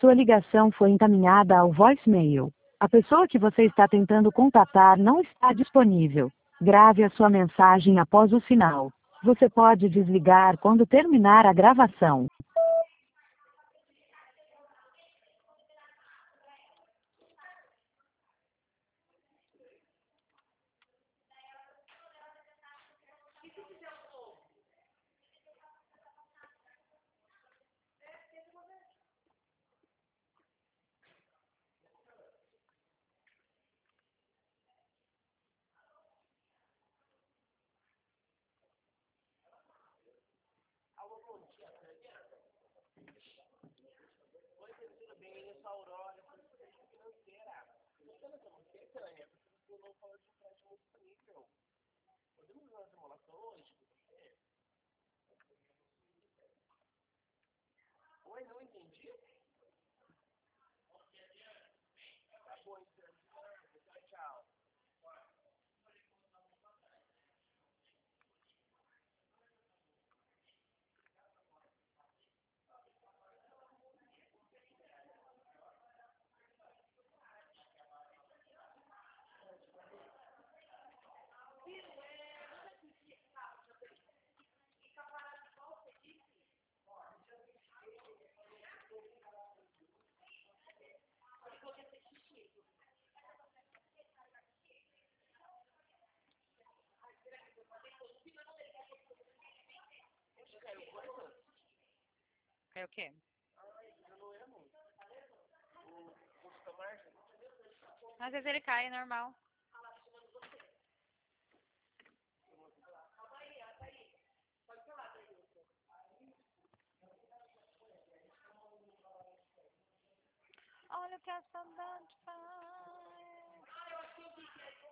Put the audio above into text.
Sua ligação foi encaminhada ao voicemail. A pessoa que você está tentando contatar não está disponível. Grave a sua mensagem após o sinal. Você pode desligar quando terminar a gravação. É o quê? Às vezes ele cai, é normal. Olha o que a saudade faz.